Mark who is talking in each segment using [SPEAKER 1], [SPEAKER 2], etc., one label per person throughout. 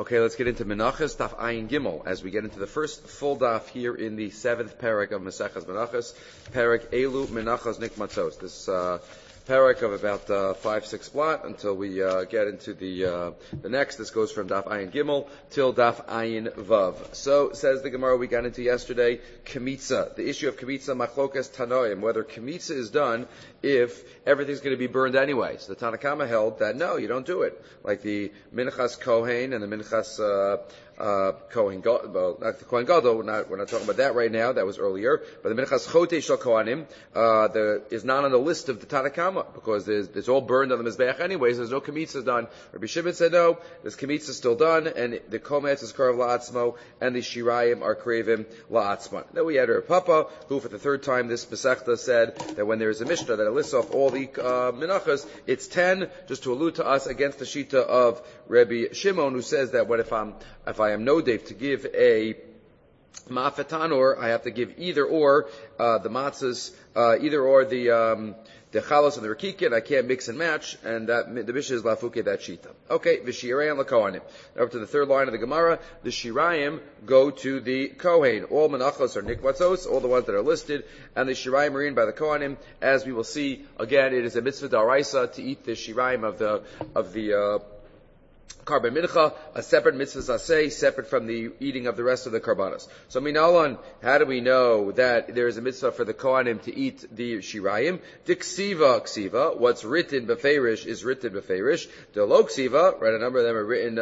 [SPEAKER 1] Okay, let's get into Menachos, Daf Ayin Gimel, as we get into the first full daf here in the 7th parak of Maseches Menachos, parak Elu Menachos Nikmatzos. This parak of about 5-6 blot until we get into the next. This goes from Daf Ayin Gimel till Daf Ayin Vav. So, says the Gemara we got into yesterday, Kemitza. The issue of Kemitza, Machlokas Tanoim, whether Kemitza is done if everything's going to be burned anyway. So the Tanna Kama held that no, you don't do it. Like the Minchas Kohen and the Minchas Kohen Gadol, well, not the Kohen Gadol, we're not talking about that right now, that was earlier, but the Minchas Chote Shel Kohanim is not on the list of the Tanna Kama, because it's all burned on the Mizbeach anyways, there's no Kemitza done. Rabbi Shimon said no, this Kemitza still done, and the Kometz is Karav La'atzmo, and the Shirayim are Kravim La'atzman. Then we had Rav Papa, who for the third time this Masechta said that when there is a Mishnah that lists off all the Menachos, it's 10, just to allude to us against the Shita of Rabbi Shimon, who says that if I am nodev to give a ma'afetanor, I have to give either or the matzahs, either or the chalos and the rakikin. I can't mix and match, and that the Mishnah is lafuke that shita. Okay, v'shirayim lakohanim. Now up to the third line of the Gemara, the shirayim go to the kohen. All menachos are nikmatzos, all the ones that are listed, and the shirayim are in by the kohanim. As we will see again, it is a mitzvah daraisa to eat the shirayim of the Karban Mincha, a separate mitzvah aseh, separate from the eating of the rest of the karbanos. So Minalan, how do we know that there is a mitzvah for the Kohanim to eat the Shirayim? Diksiva ksiva, what's written beferish is written beferish. Delo ksiva, right, a number of them are written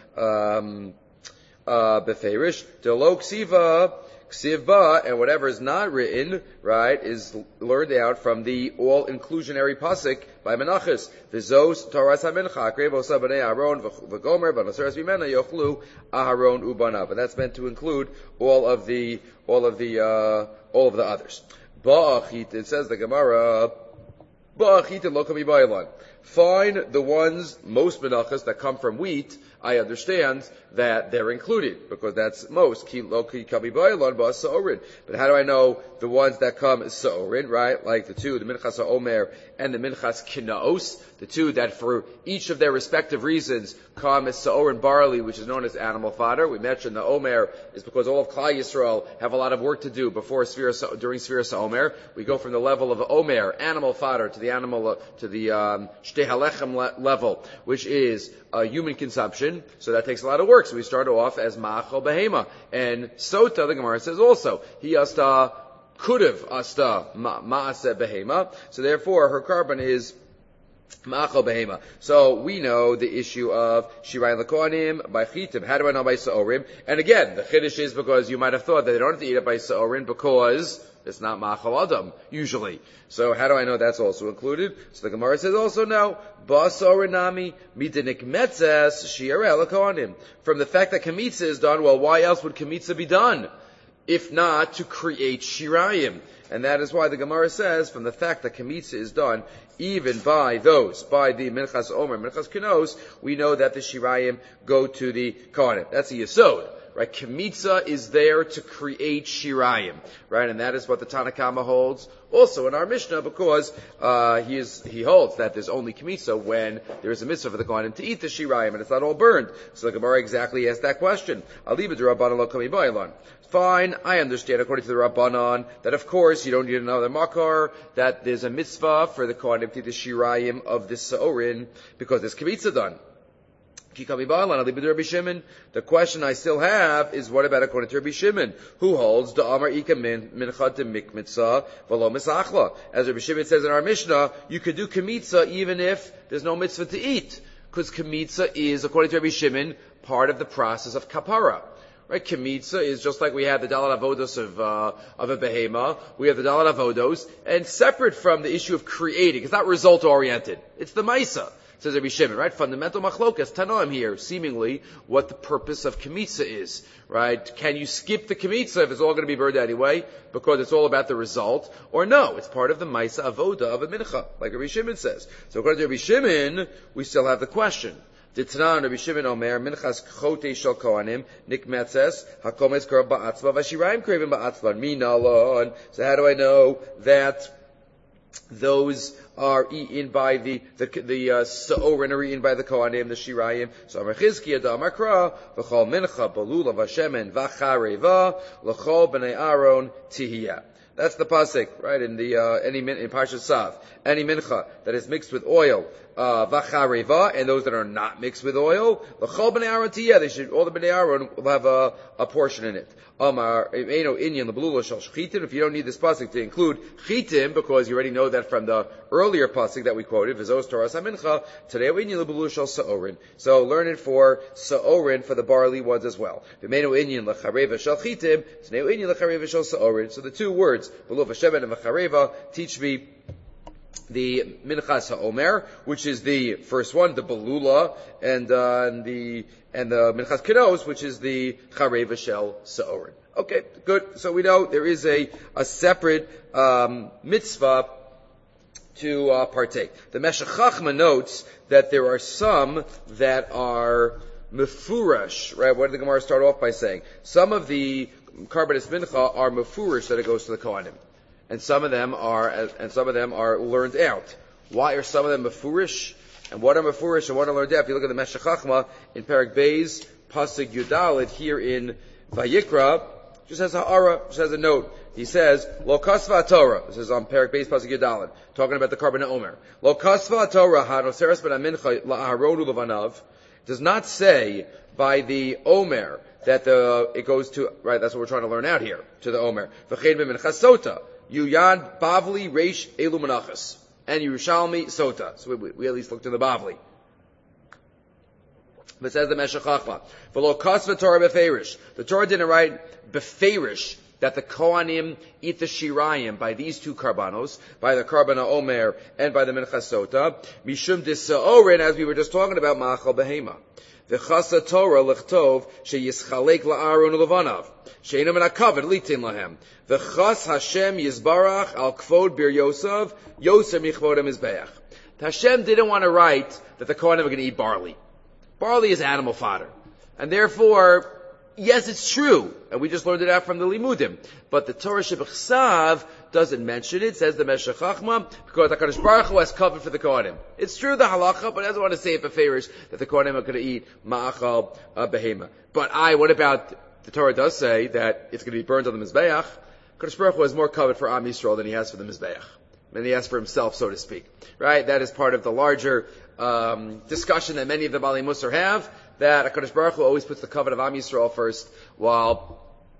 [SPEAKER 1] beferish. Delo ksiva, ksiva, and whatever is not written, right, is learned out from the all-inclusionary pasuk by Menachos. V'zos Torah HaMincha, Akrev Osa B'nei Aaron v'Gomer v'Naseres V'Mena Yochlu Aharon Ubanav. And that's meant to include all of the others. Ba'achit, it says the Gemara, Ba'achit Lokami Bailan. Find the ones, most menachos that come from wheat, I understand that they're included, because that's most. But how do I know the ones that come sa'orin, right? Like the two, the Minchas HaOmer and the Minchas Kinaos, the two that for each of their respective reasons come as sa'orin barley, which is known as animal fodder. We mentioned the Omer is because all of Klal Yisrael have a lot of work to do during Sfiras HaOmer. We go from the level of Omer, animal fodder, to the Shtei Halechem level, which is human consumption. So that takes a lot of work. So we start off as Ma'achal Behema. And Sota, the Gemara says also, he asta kudav asta ma'aseh behema. So therefore, her carbon is Ma'achal Behema. So we know the issue of Shirayim Lakohanim by Chitim. How do I know by Sa'orim? And again, the Chiddush is because you might have thought that they don't have to eat it by Sa'orim because it's not Ma'achal Adam, usually. So how do I know that's also included? So the Gemara says also no. Ba'Sa'orinami midenik metzes Shirayim Lakohanim. From the fact that Kemitza is done, well, why else would Kemitza be done? If not to create Shirayim. And that is why the Gemara says, from the fact that Kemitza is done, even by the Minchas Omer, Minchas Kinos, we know that the Shirayim go to the Kohanim. That's a Yesod, right? Kemitza is there to create Shirayim, right? And that is what the Tanna Kama holds also in our Mishnah, because he holds that there's only Kemitza when there is a mitzvah for the Kohanim to eat the Shirayim, and it's not all burned. So the Gemara exactly asked that question. Aliba d'Rabbanan lo kami ba'ilon. Fine, I understand according to the Rabbanan that of course you don't need another makar, that there's a mitzvah for the Kohanim to eat the Shirayim of the Sa'orin because there's Kemitza done. The question I still have is, what about according to Rabbi Shimon, who holds the Amar Ika Mincha de Mikmitza V'lo Misachla? As Rabbi Shimon says in our Mishnah, you could do Kemitza even if there's no mitzvah to eat, because Kemitza is, according to Rabbi Shimon, part of the process of kapara. Right, Kemitza is just like we have the Dalat Avodos of a behema, we have the Dalat Avodos, and separate from the issue of creating. It's not result oriented. It's the Maisa, says Rabbi Shimon, right? Fundamental machlokas, Tanoim here, seemingly what the purpose of Kemitza is, right? Can you skip the Kemitza if it's all going to be burned anyway, because it's all about the result? Or no, it's part of the Maisa Avoda of a Mincha, like Rabbi Shimon says. So according to Rabbi Shimon, we still have the question. Ditnan Rabbi Shimon Omer Minchas Chote Shel Kohanim Nikmetzes Hakometz Karav Ba'atzma V'Shirayim Kravim Ba'atzma Minalon. So how do I know that those are eaten by the Sa'orin are eaten by the Kohanim, the Shirayim. So Amar Chizkiya da Amar Kra, v'chol mincha balula v'shemen v'chareva, l'chol b'nei Aaron tihiyah. That's the pasuk, right? In in Parshas Sav, any mincha that is mixed with oil, v'chareva, and those that are not mixed with oil, l'chol b'nei Aaron tihiyah. All the b'nei Aaron will have a portion in it. Amar Eino Inyan Lebelula Shal Chitim. If you don't need this pasuk to include Chitim, because you already know that from the earlier pasuk that we quoted, V'zos Torah Samincha, today we Inyan Lebelula Shal Sa'orin. So learn it for Sa'orin for the barley ones as well. V'meino Inyan Lechareva Shal Chitim, today we Inyan Lechareva Shal Sa'orin. So the two words, Belul V'Shemen and V'Chareva, teach me the Minchas HaOmer, which is the first one, the Belula, and the Minchas Kenos, which is the Chareva Shel Sa'orin. Okay, good. So we know there is a separate mitzvah to partake. The Meshech Chachma notes that there are some that are mefurash, right? What did the Gemara start off by saying? Some of the Karbanis Mincha are mefurash that it goes to the Kohanim. And some of them are learned out. Why are some of them mefurish? And what are mefurish and what are learned out? If you look at the Meshech Chachma in Perek Beis, Pasuk Yudalit here in Vayikra, just has a ha'ara, just has a note. He says, Lo kasva Torah. This is on Perek Beis Pasuk Yudalit, talking about the Karban Omer. Lo kasva Torah hanoseres ben amincha la'aharonu levanav. Does not say by the Omer that it goes to, right, that's what we're trying to learn out here, to the Omer. V'chein b'minchas sota. Yuyad Bavli Reish Elu Menachas and Yerushalmi Sota. So we at least looked in the Bavli. But it says the Meshech Chachma, V'lo kasva Torah beferish. The Torah didn't write beferish that the Kohanim eat the Shirayim by these two karbanos, by the Karban Omer and by the Minchas Sota. Mishum Disa'orin, as we were just talking about, Ma'achal Behema. V'chasa Torah l'chtov sheyischalek la'aron u'levanav she'eino min hakavod litin lahem v'chas Hashem yizbarach al kvod bir Yosef Yosef michvod hamizbeach. Hashem didn't want to write that the Kohanim are going to eat barley. Barley is animal fodder, and therefore, yes, it's true, and we just learned it out from the Limudim. But the Torah Shebechsav doesn't mention it, says the Meshech Chachma, because HaKadosh Baruch Hu has covered for the Kohanim. It's true the halacha, but it doesn't want to say it beferish that the Kohanim are going to eat ma'achal behema. But what about, the Torah does say that it's going to be burned on the Mizbeach. HaKadosh Baruch Hu has more covered for Am Yisrael than he has for the Mizbeach. And he has for himself, so to speak. Right? That is part of the larger discussion that many of the Baalei Musar have, that HaKadosh Baruch Hu always puts the covenant of Am Yisrael first, while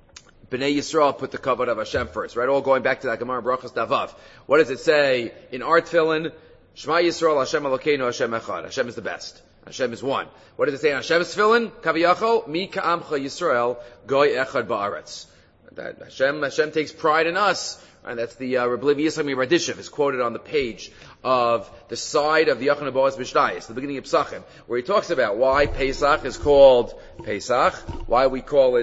[SPEAKER 1] Bnei Yisrael put the covenant of Hashem first, right? All going back to that Gemara Brachos Davav. What does it say in our Tefillin? Shema Yisrael, Hashem Elokeinu, Hashem Echad. Hashem is the best. Hashem is one. What does it say in Hashem's Tefillin? Kaviyachol, Mi Ka'amcha Yisrael, Goy Echad Ba'aretz. That Hashem takes pride in us. And that's the Rabbi Levi Yitzchak Radishev is quoted on the page of the side of the Yachon Boaz Mishnayos, the beginning of Psachim, where he talks about why Pesach is called Pesach, why we call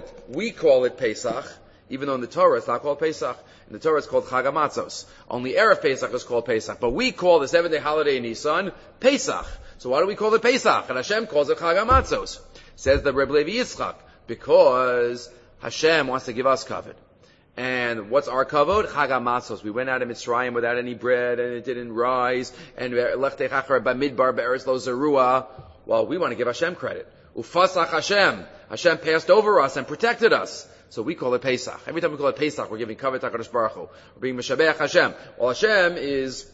[SPEAKER 1] it Pesach, even though in the Torah it's not called Pesach. In the Torah it's called Chag HaMatzos. Only Erev Pesach is called Pesach. But we call the 7-day holiday in Nisan Pesach. So why do we call it Pesach? And Hashem calls it Chag HaMatzos. Says the Rabbi Levi Yitzchak, because Hashem wants to give us kavod. And what's our kavod? Chag HaMatzos. We went out of Mitzrayim without any bread, and it didn't rise. And lechtei chachar b'midbar be'eretz lo zerua. Well, we want to give Hashem credit. Ufasach Hashem. Hashem passed over us and protected us. So we call it Pesach. Every time we call it Pesach, we're giving kavod to HaKadosh Baruch Hu. We're being Meshabeach Hashem. Well, Hashem is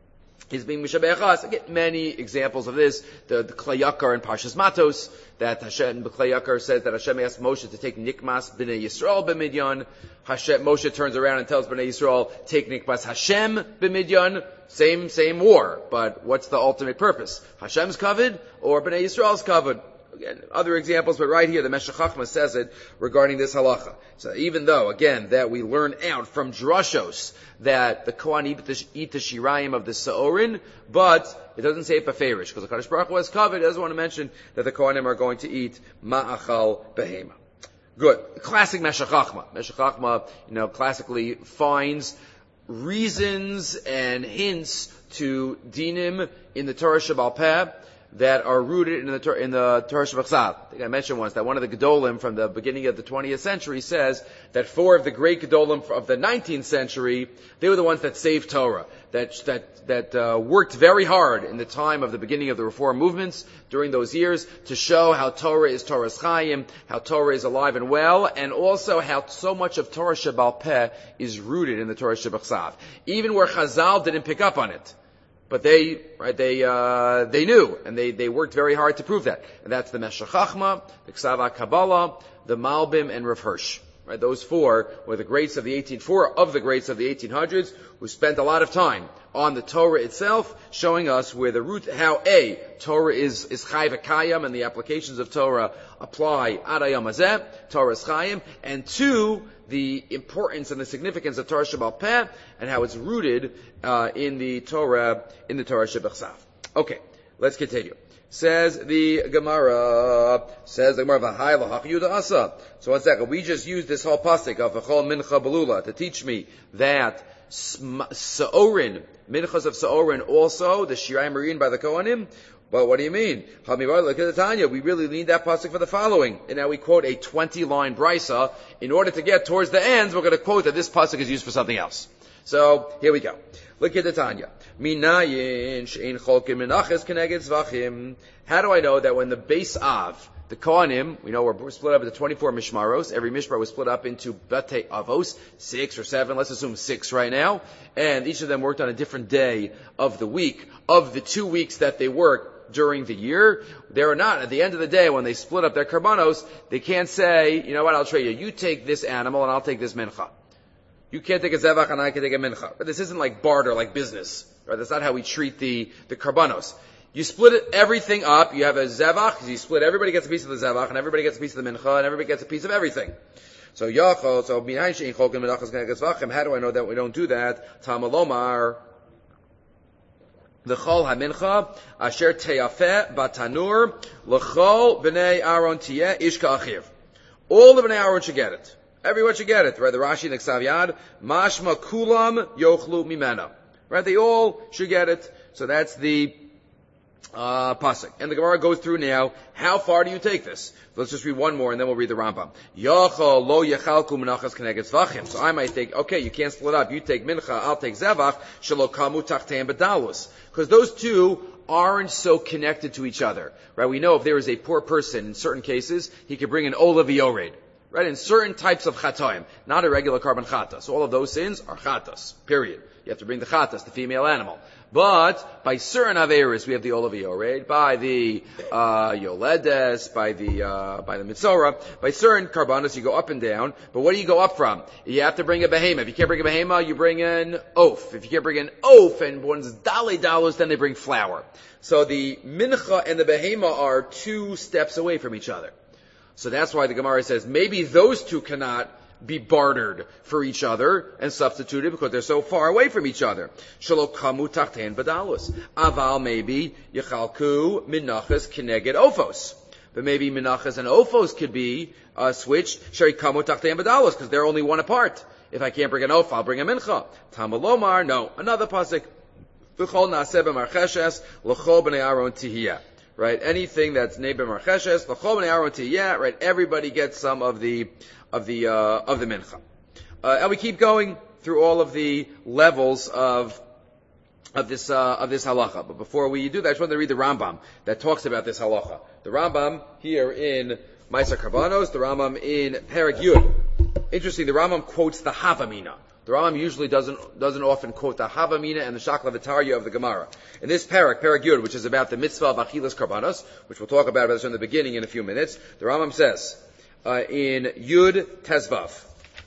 [SPEAKER 1] being Mishabeach us. I get many examples of this. The Klei Yakar in Parshas Matos, that Hashem, the Klei Yakar says that Hashem asked Moshe to take Nikmas B'nai Yisrael b'Midyan. Moshe turns around and tells B'nai Yisrael, take Nikmas Hashem b'Midyan. Same war. But what's the ultimate purpose? Hashem's kavod or B'nai Yisrael's kavod? Again, other examples, but right here the Meshech Chachma says it regarding this halacha. So even though, again, that we learn out from Drashos that the Kohen eat the Shirayim of the Sa'orin, but it doesn't say it beferish, because the Kadosh Baruch Hu has covered. It doesn't want to mention that the Kohanim are going to eat ma'achal behema. Good. Classic Meshech Chachma. Meshech Chachma, classically finds reasons and hints to dinim in the Torah Shebaal Peh that are rooted in the Torah Shebachsav. I think I mentioned once that one of the Gedolim from the beginning of the 20th century says that 4 of the great Gedolim of the 19th century, they were the ones that saved Torah, that worked very hard in the time of the beginning of the Reform movements during those years to show how Torah is Torah's Chaim, how Torah is alive and well, and also how so much of Torah Shebal Peh is rooted in the Torah Shebachsav. Even where Chazal didn't pick up on it. But they knew, and they worked very hard to prove that. And that's the Meshech Chachma, the Ksava Kabbalah, the Malbim, and Rav Hirsch. Right, those 4 were the greats of the 1800s who spent a lot of time on the Torah itself, showing us where the root, how A, Torah is Chai V'Kayam, and the applications of Torah apply Ad Hayom Hazeh, Torah is Chayim, and 2, the importance and the significance of Torah Shebal Peh, and how it's rooted in the Torah Shebachsav. Okay, let's continue. Says the Gemara, V'hai l'hach Yuda Asa. So one second, we just used this whole pasuk of V'chol Mincha Belula to teach me that Sa'orin, Minchas of Sa'orin also, the Shirayim are eaten by the Kohanim. But what do you mean? We really need that pasuk for the following. And now we quote a 20-line brisa. In order to get towards the ends, we're going to quote that this pasuk is used for something else. So, here we go. Look at the Tanya. How do I know that when the Beis Av, the Kohanim, we know we're split up into 24 Mishmaros. Every Mishmar was split up into Batei Avos, 6 or 7, let's assume 6 right now. And each of them worked on a different day of the week. Of the 2 weeks that they worked during the year, they are not, at the end of the day, when they split up their karbanos, they can't say, you know what, I'll trade you. You take this animal and I'll take this mincha. You can't take a zevach and I can take a mincha. But this isn't like barter, like business. Right? That's not how we treat the karbanos. You split everything up. You have a zevach. You split. Everybody gets a piece of the zevach, and everybody gets a piece of the mincha, and everybody gets a piece of everything. So yachol. So behind shein cholkin menachas keneged zvachim. How do I know that we don't do that? Tamalomar. L'chol hamincha asher teyafeh batanur l'chol b'nei Aaron tiyeh ish ka'achiv. All the b'nei Aaron should get it. Everyone should get it. Right? The Rashi in the Ksav Yad, mashma kulam yochlu mimena. Right? They all should get it. So that's the pasuk. And the Gemara goes through now, how far do you take this? Let's just read one more and then we'll read the Rambam. Yachal lo yechalku menachas keneged zvachim. So I might think, okay, you can't split up. You take mincha, I'll take zevach, shelo kamu tachtein bedalus. Because those two aren't so connected to each other. Right? We know if there is a poor person, in certain cases, he could bring an olav yored. Right? In certain types of chatoim, not a regular carbon chatas. All of those sins are chatas. Period. You have to bring the chatas, the female animal. But by certain averis, we have the olav yored, by the yoledes, by the mitzora, by certain karbanos, you go up and down. But what do you go up from? You have to bring a behema. If you can't bring a behema, you bring an oaf. If you can't bring an oaf, and one's dale dalos, then they bring flour. So the mincha and the behema are 2 steps away from each other. So that's why the Gemara says maybe those two cannot be bartered for each other and substituted because they're so far away from each other. Shelo kamu tachtein badalus. Aval maybe yechalku minachas keneged ofos. But maybe minachas and ofos could be switched. Sheri kamu tachtein badalus because they're only one apart. If I can't bring an of, I'll bring a mincha. Tamalomar, no. Another pasuk. V'chol naaseh b'marcheshes l'chol b'nei Aaron tihiyah. Right? Anything that's Nebe Marcheshes, L'chol B'nei Aaron Tiyeh, right? Everybody gets some of the mincha. And we keep going through all of the levels of this halacha. But before we do that, I just wanted to read the Rambam that talks about this halacha. The Rambam here in Ma'aser Karbanos, the Rambam in Perek Yud. Interesting, the Rambam quotes the Havamina. The Rambam usually doesn't often quote the Havamina and the Shakla V'Tarya of the Gemara. In this Perek Yud, which is about the mitzvah of Achilas Karbanos, which we'll talk about this in the beginning in a few minutes, the Rambam says, in Yud Tezvav,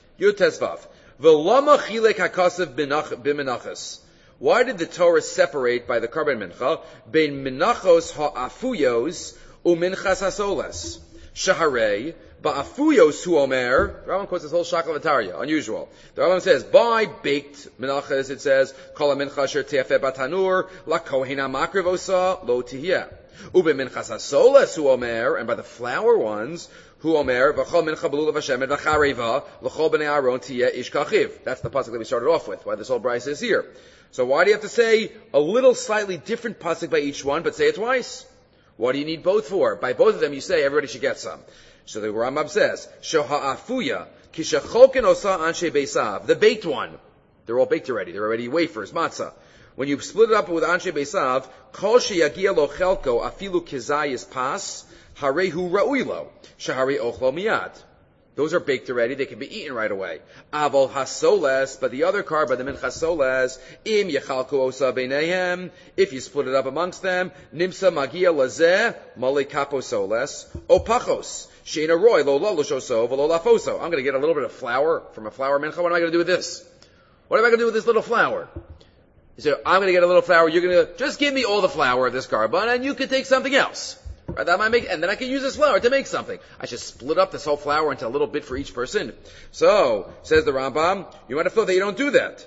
[SPEAKER 1] V'lama chilek hakasav b'menachas. Why did the Torah separate by the Karban Mincha, bein menachos ha'afuyos u'minchas hasoles? Shaharei, ba'afuyos hu omer, the Rambam quotes this whole Shakla V'Tarya, unusual. The Rambam says, by baked menachas, it says, kol ha'mincha asher te'afeh batanur, la kohen ha'makriv osa, lo tihiyeh. Ube minchas hasoles hu omer, and by the flour ones, hu omer, v'chol mincha belulav Hashem, and v'chareva, l'chol b'nei Aaron tiyeh ish kachiv. That's the pasuk that we started off with, why this whole brisa is here. So why do you have to say a little slightly different pasuk by each one, but say it twice? What do you need both for? By both of them, you say everybody should get some. So the Rambam says, Shoha'afuya, kishachoken osa anshe beisav, the baked one. They're all baked already. They're already wafers, matzah. When you split it up with anshe beisav, kol sheyagia lo chelko afilu kizayis pas, harehu ra'uilo, shahari ochlo miyad. Those are baked already. They can be eaten right away. Aval hasoles, but the other carbon, the mincha soles, im yechalku osa beinehem, if you split it up amongst them, nimsa magia lazeh, male kapo soles, opachos, sheina roy, lo loloshoso, velo lafoso. I'm going to get a little bit of flour from a flour mincha. What am I going to do with this? What am I going to do with this little flour? You say, I'm going to get a little flour. You're going to just give me all the flour of this carbon, and you can take something else. Right, that might make, and then I can use this flour to make something. I should split up this whole flour into a little bit for each person. So, says the Rambam, you might have thought that you don't do that.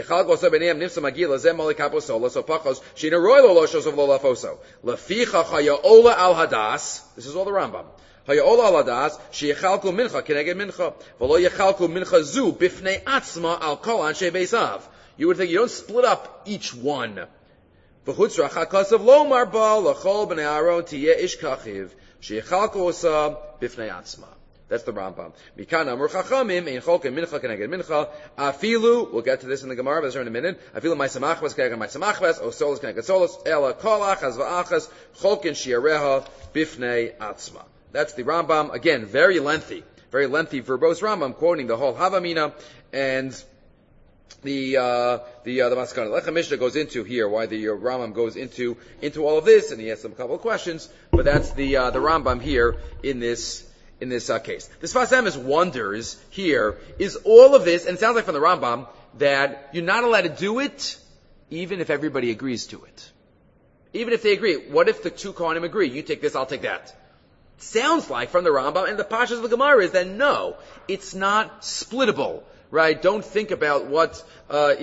[SPEAKER 1] This is all the Rambam. You would think you don't split up each one. That's the Rambam. We'll get to this in the Gemara, but in a minute. That's the Rambam. Again, very lengthy, verbose Rambam, quoting the whole Havamina, and the Maskana. Lechem Mishnah goes into here why the Rambam goes into all of this, and he has a couple of questions. But that's the Rambam here in this case. The Sfas Emes wonders here, is all of this, and it sounds like from the Rambam that you're not allowed to do it, even if everybody agrees to it. Even if they agree. What if the two Kohanim agree? You take this, I'll take that. It sounds like from the Rambam and the Pashas of the Gemara is that no, it's not splittable. Right? Don't think about what what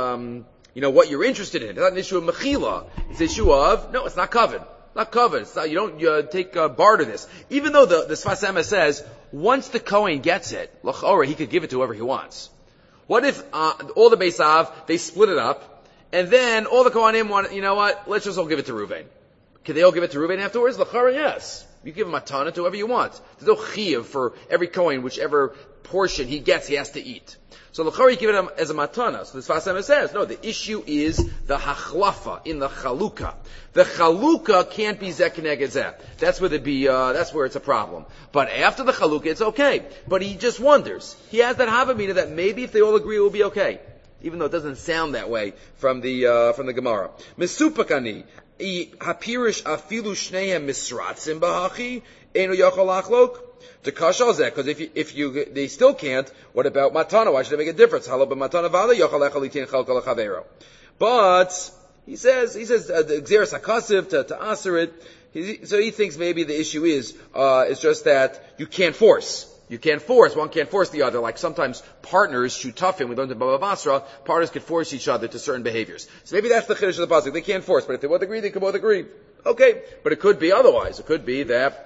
[SPEAKER 1] you're interested in. It's not an issue of mechila. It's an issue of, no, it's not covered. Not covered. It's not, you don't take barter this. Even though the Sfas Emes says, once the Kohen gets it, l'chora, he could give it to whoever he wants. What if all the Beisav, they split it up, and then all the Kohanim want, you know what, let's just all give it to Reuven. Can they all give it to Reuven afterwards? L'chora, yes. You give him a ton to whoever you want. There's no chiyuv for every Kohen, whichever portion he gets, he has to eat. So l'chora, you give it him as a matana. So the Sfas Emes says, no, the issue is the hachlafa in the chaluka. The chaluka can't be zeh keneged zeh. That's where that's where it's a problem. But after the chaluka, it's okay. But he just wonders. He has that havamina that maybe if they all agree, it will be okay. Even though it doesn't sound that way from the Gemara. Misupakani. Hapirish afilu shnehem misratzim bahachi enu yachol achlok. To kashal zeh, because if they still can't, what about matana? Why should it make a difference? Halo b'matana v'ala yachol echol yitin chalko l'chavero. But he says the gzeres hakasiv to answer it. So he thinks maybe the issue is just that you can't force. One can't force the other. Like sometimes partners shoot tough in. We learned in Baba Basra, partners can force each other to certain behaviors. So maybe that's the chiddush of the pasuk. They can't force, but if they both agree, they can both agree. Okay, but it could be otherwise. It could be that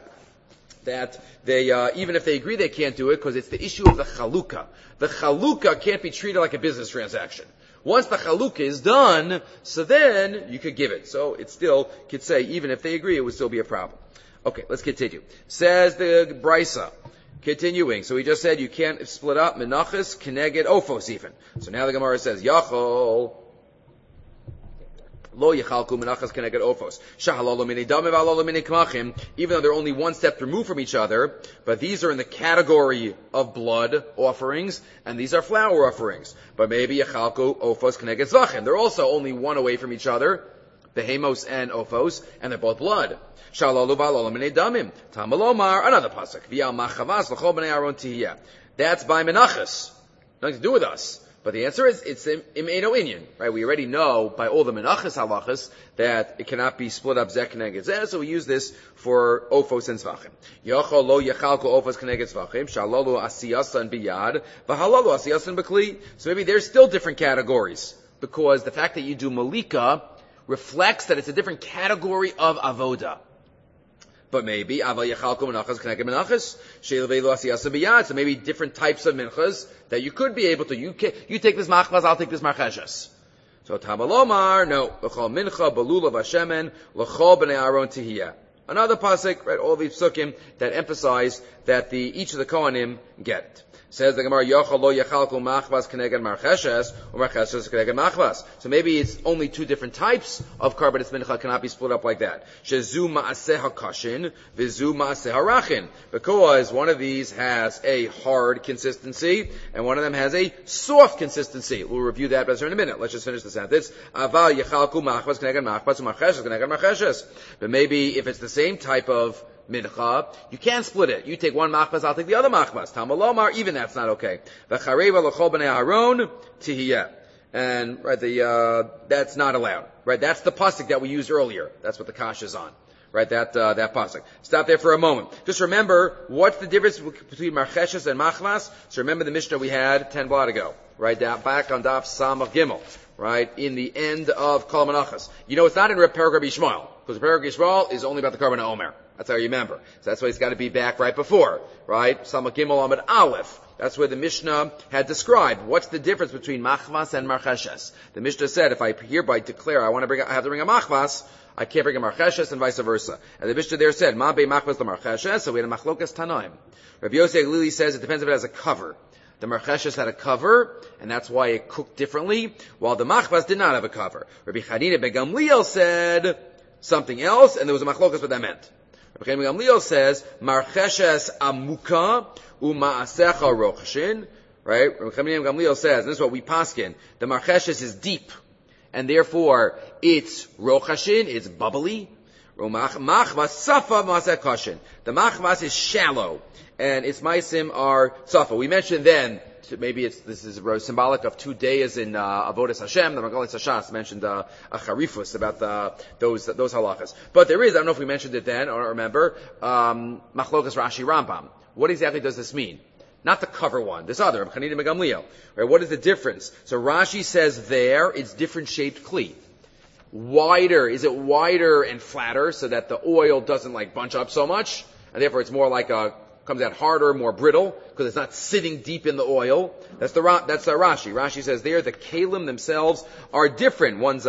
[SPEAKER 1] they even if they agree, they can't do it because it's the issue of the chalukah. The chalukah can't be treated like a business transaction. Once the chalukah is done, so then you could give it. So it still could say even if they agree, it would still be a problem. Okay, let's continue. Says the Brisa. Continuing, so we just said you can't split up menachos keneged ofos even. So now the Gemara says yachol lo yachalku menachos keneged ofos shahalolo mini damim v'halolo mini kmachim. Even though they're only one step removed from each other, but these are in the category of blood offerings, and these are flour offerings. But maybe yachalku ofos keneged zvachim. They're also only one away from each other, behemos and ofos, and they're both blood. Shalalu v'halolo minei damim. Tamalomar, another pasuk. V'yal machavas l'chol b'nei Aaron tihiyah. That's by menachos. Nothing to do with us. But the answer is, it's im eino inyan. Right? We already know by all the menachos halachas that it cannot be split up zeh keneged zeh, so we use this for ofos and zvachim. Yochol lo yechalku ofos keneged zvachim. Shalalu asiyasan biyad. V'halalu asiyasan b'kli. So maybe there's still different categories. Because the fact that you do malika reflects that it's a different category of avoda. But maybe aval yachalku menachos keneged menachos sheilveilu asiyasa biyad. So maybe different types of minchas that you could be able to. You take this machmas, I'll take this marcheshes. So tamalomar, no, l'chol mincha belulav hashemen l'chol b'nei Aaron tihiyah. Another pasuk, right? All these psukim that emphasize that each of the Kohanim get it. Says the Gemara, Yochel lo yechalku machvas keneged marcheshes, or marcheshes keneged machvas. So maybe it's only two different types of karbanis mincha cannot be split up like that. Shezu ma'aseh hakashin, vizu ma'aseh harachin. Because one of these has a hard consistency, and one of them has a soft consistency. We'll review that better in a minute. Let's just finish the sentence. Aval yechalku machvas keneged machvas, or marcheshes keneged marcheshes. But maybe if it's the same type of mincha, you can't split it. You take one machbas, I'll take the other machbas. Tamalomar, even that's not okay. V'chareva l'chol b'nei Aharon tihiyeh. And, right, that's not allowed. Right, that's the pasuk that we used earlier. That's what the kash is on. Right, that pasuk. Stop there for a moment. Just remember, what's the difference between marcheshes and machvas? So remember the Mishnah we had 10 blot ago. Right, back on Daf Samach Gimel. Right, in the end of Kol Menachos. You know, it's not in Perek Rabbi Yishmael, because Perek Yishmael is only about the Karban Omer. That's how you remember. So that's why it's got to be back right before, right? Samach Gimel Amud Aleph. That's where the Mishnah had described what's the difference between machvas and marcheshes. The Mishnah said, if I hereby declare I have to bring a machvas, I can't bring a marcheshes, and vice versa. And the Mishnah there said, Ma be machvas the marcheshes, so we had a machlokas tanoim. Rabbi Yosef Lili says it depends if it has a cover. The marcheshes had a cover, and that's why it cooked differently, while the machvas did not have a cover. Rabbi Chanina ben Gamliel said something else, and there was a machlokas what that meant. Rabbi Chanina ben Gamliel says, marcheshes amuka uma'asecha rochshin. Right? Rabbi Chanina ben Gamliel says, and this is what we paskin, the marcheshes is deep, and therefore it's rochshin, it's bubbly. Machvas safa ma'aseh kashin. The machvas is shallow, and its maisim are safa. We mentioned then, maybe this is symbolic of 2 days in Avodas Hashem. The Magalit Hashas mentioned a charifus about those halachas. But there is, I don't know if we mentioned it then or remember, machlokas Rashi Rambam. What exactly does this mean? Not the cover one, this other, Chanina ben Gamliel. Right? What is the difference? So Rashi says there, it's different shaped kli. Wider, is it wider and flatter so that the oil doesn't bunch up so much, and therefore it's more comes out harder, more brittle, because it's not sitting deep in the oil. That's Rashi. Rashi says there the kalim themselves are different. One's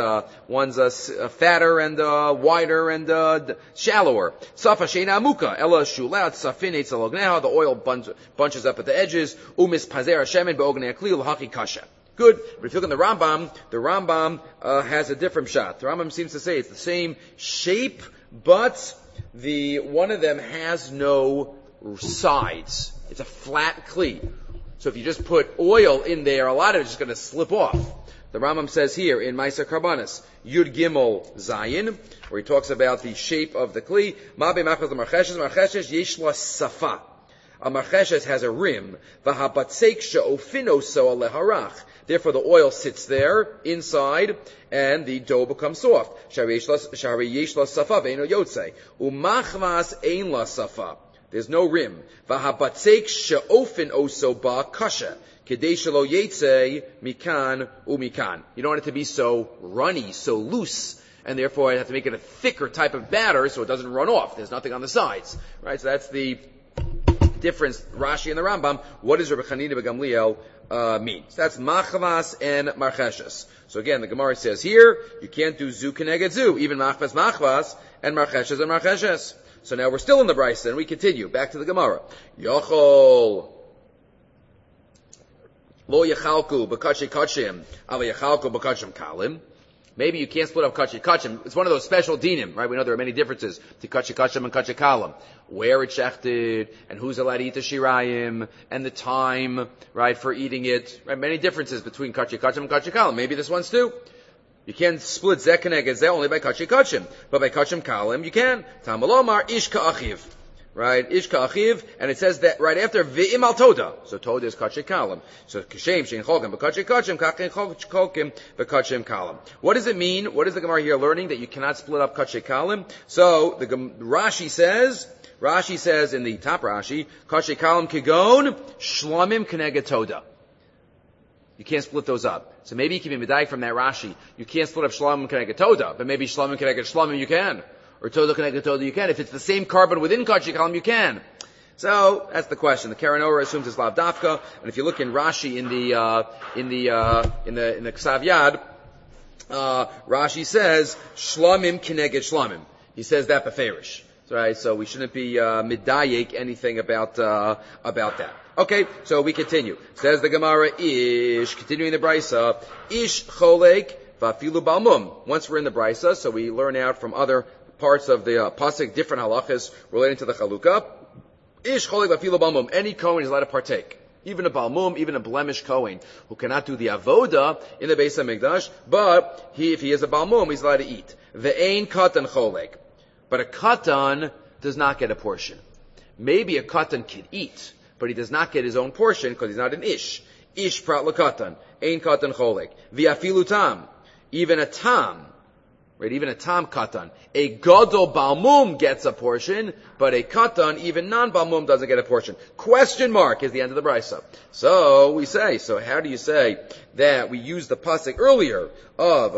[SPEAKER 1] fatter and wider and shallower. Safa sheina amuka ela shulat safin etzelogneha. The oil bunches up at the edges. Umis pazer hashemin beognei akli l'haki kasha. Good. But if you look at the Rambam has a different shot. The Rambam seems to say it's the same shape, but one of them has no sides. It's a flat kli. So if you just put oil in there, a lot of it's just going to slip off. The Rambam says here in Ma'aser Karbanis, Yud Gimel Zayin, where he talks about the shape of the kli. Ma be'machvas marcheshes, marcheshes yesh la safa. A marcheshes has a rim. V'habatzeik she'ofino so leharach. Therefore, the oil sits there inside, and the dough becomes soft. Shari yesh la safa ve'eno yotzei. Umachvas ein la safa. There's no rim. V'habatzeik she'ofin oso ba kasha. Kedei shelo yetzei mikan umikan. You don't want it to be so runny, so loose, and therefore I have to make it a thicker type of batter so it doesn't run off. There's nothing on the sides. Right? So that's the difference, Rashi and the Rambam. What does Rabbi Chanina ben Gamliel mean? So that's machvas and marcheshes. So again, the Gemara says here, you can't do zu keneged zu, even machvas, and marcheshes and marcheshes. So now we're still in the Brisa, and we continue. Back to the Gemara. Yochol lo yechalku b'kachi kachim, ala yechalku b'kachim kalim. Maybe you can't split up kachi kachim. It's one of those special dinim, right? We know there are many differences to kachi kachim and kachi kalim. Where it's shechted, and who's allowed to eat the shirayim, and the time, right, for eating it. Right? Many differences between kachi kachim and kachi kalim. Maybe this one's too. You can't split zeh keneged zeh only by kachi kachim, but by kachim kalim you can. Tamalomar ish ka'achiv. Right, ish ka'achiv, and it says that right after ve'im al toda. So toda is kachim kalim. So kashem shein cholkim b'kachim kachim kachin cholkim b'kachim kalim. What does it mean? What is the Gemara here learning that you cannot split up kachim kalim? So the Rashi says in the top Rashi, kachim kalim kigon shlamim keneged toda. You can't split those up. So maybe you can be medayik from that Rashi. You can't split up shlamim keneged toda, but maybe shlamim keneged shlamim you can. Or toda keneged toda you can. If it's the same carbon within kachi kalim, you can. So that's the question. The Karen Orah assumes it's lav dafka, and if you look in Rashi in the Ksav Yad, Rashi says shlamim keneged shlamim. He says that beferish. Right, so we shouldn't be midayek anything about that. Okay, so we continue. Says the Gemara, ish, continuing the brisa, ish cholek vafilu balmum. Once we're in the brisa, so we learn out from other parts of the pasuk, different halachas relating to the chalukah. Ish cholek vafilu balmum. Any kohen is allowed to partake. Even a balmum, even a blemish kohen, who cannot do the avoda in the Beis HaMikdash, but if he is a balmum, he's allowed to eat. Ve'ein katan cholek. But a katan does not get a portion. Maybe a katan can eat, but he does not get his own portion because he's not an ish. Ish prat lekatan. Ein katan cholek. V'afilu tam. Even a tam. Right, even a tam katan. A gadol balmum gets a portion, but a katan, even non-balmum, doesn't get a portion. Question mark is the end of the brisa. So we say, so how do you say that we use the pasuk earlier of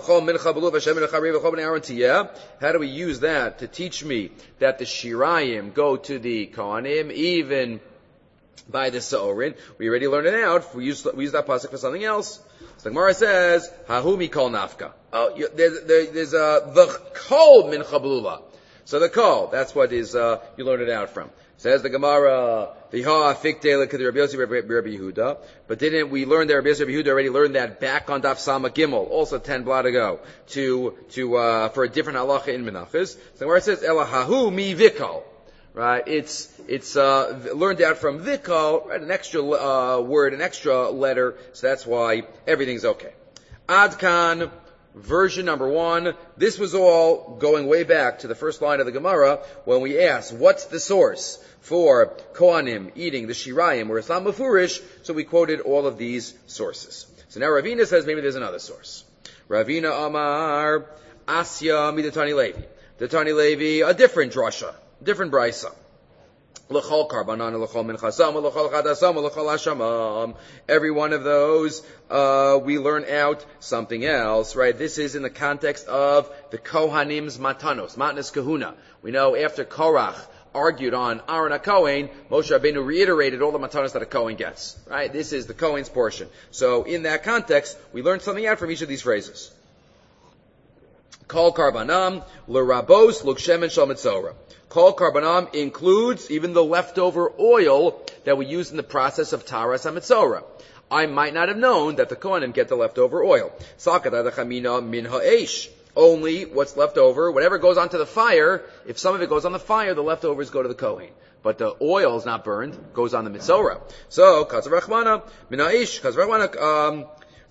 [SPEAKER 1] how do we use that to teach me that the shirayim go to the kohanim even by the Sa'orin? We already learned it out. We use that pasuk for something else. So the Gemara says, Hahumi kol nafka. Oh, there's the kol min chablula. So the kol, that's what is, you learned it out from. Says the Gemara, V'ha afikte lekad Rabbi Yossi Rabbi Yehuda. But didn't we learn that Rabbi Yossi Rabbi Yehuda already learned that back on Daf Sama Gimel, also 10 blot ago, for a different halacha in Menachos. So the Gemara says, Ela hahu mi vikal. Right, it's learned out from vikal, right, an extra word, an extra letter, so that's why everything's okay. Adkan, version number 1. This was all going way back to the first line of the Gemara when we asked, what's the source for Kohanim eating the shirayim, where it's not mafurish, so we quoted all of these sources. So now Ravina says maybe there's another source. Ravina Amar, Asya Midatani Levi. Datani Levi, a different drasha. Different brisa. L'chol karbanan, l'chol minchasam, l'chol chadasam, l'chol hashamam. Every one of those, we learn out something else, right? This is in the context of the Kohanim's matanos, matnas kahuna. We know after Korach argued on Aaron HaKohen, Moshe Rabbeinu reiterated all the matanos that a Kohen gets, right? This is the Kohen's portion. So in that context, we learn something out from each of these phrases. Kol karbanam, l'rabos, l'kshemen shal mitzora. Kol karbanam includes even the leftover oil that we use in the process of taras hamitzora. I might not have known that the kohanim get the leftover oil. Sakata dechamina min ha'esh. Only what's left over, whatever goes onto the fire, if some of it goes on the fire, the leftovers go to the kohen. But the oil is not burned, goes on the mitzora. So, katzav rachmana, min ha'esh, katzav rachmana,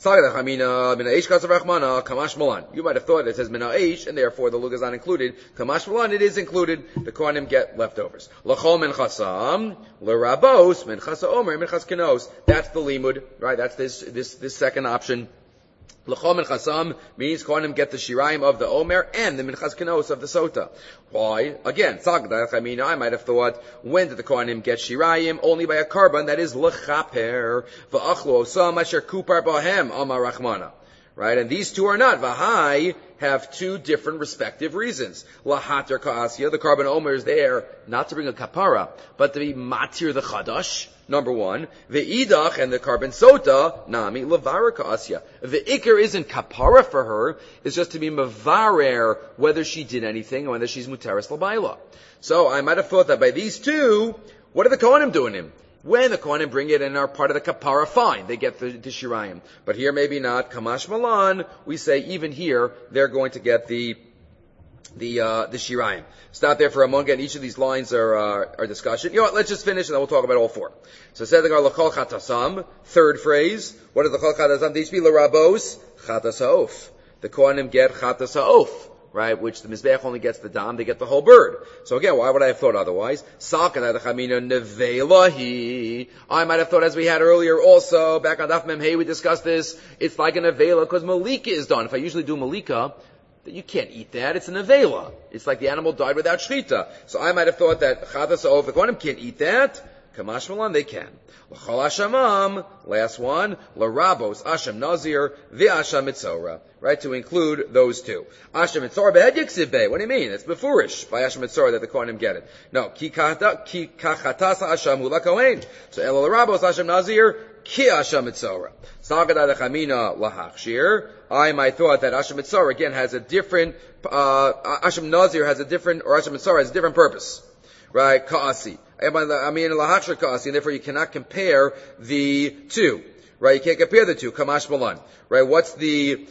[SPEAKER 1] Kamash Malan. You might have thought it says Mina'esh, and therefore the lug is not included. Kamash Malan, it is included. The Kohanim get leftovers. L'chol min chasam, l'rabos, min chasa omer, min chas kenos. That's the limud, right? That's this second option. L'chol min chasam means Kohanim get the shirayim of the omer and the minchas kenos of the sota. Why? Again, I might have thought, when did the Kohanim get shirayim? Only by a karban, that is l'chaper. V'achlo osam asher kupar bahem amar rachmana. Right? And these two are not. V'hai have two different respective reasons. Lahater ka'asya, the karban omer is there not to bring a kapara, but to be matir the chadash. Number 1, the idach and the karban sota, nami, levarer ka'asya. The ikar isn't kapara for her, it's just to be mevarer whether she did anything or whether she's muteris l'bayla. So I might have thought that by these two, what are the Kohanim doing him? When the Kohanim bring it and are part of the kapara, fine, they get the shirayim. But here maybe not. Kamash Malan, we say even here, they're going to get the shirayim. Stop there for a moment. Each of these lines are discussion. You know what? Let's just finish and then we'll talk about all 4. So it says the l'chol chatasam. Third phrase. What is l'chol chatasam? These be l'rabos chatas ha'of. The Kohanim get chatas ha'of, right? Which the mizbeach only gets the dam. They get the whole bird. So again, why would I have thought otherwise? Sakana dechamina nevelahi. I might have thought, as we had earlier, also back on Daf Mem Hey, we discussed this. It's like a nevela because malika is done. If I usually do malika, you can't eat that. It's a nevela. It's like the animal died without shchita. So I might have thought that chatas ha'of, the Kohanim can't eat that. Kamash Malan, they can. L'chol Hashamam, last one, L'rabos, Asham Nazir, V'Asham Mitzora. Right, to include those two. Asham Mitzora be'ed yiksiv be. What do you mean? It's befurish by Asham Mitzora that the Kohanim get it. No, ki kachatas Asham hu lakohen. So El L'rabos, Asham Nazir, ki Asham Mitzora. Sagada Lechamina Lahachshir. I thought that Asham Mitzora again has a different, Asham Nazir has a different, or Asham Mitzora has a different purpose. Right, Ka'asi. I mean, Lahachshir Ka'asi, and therefore you cannot compare the two. Right, you can't compare the two. Kamash Malan. Right, what's the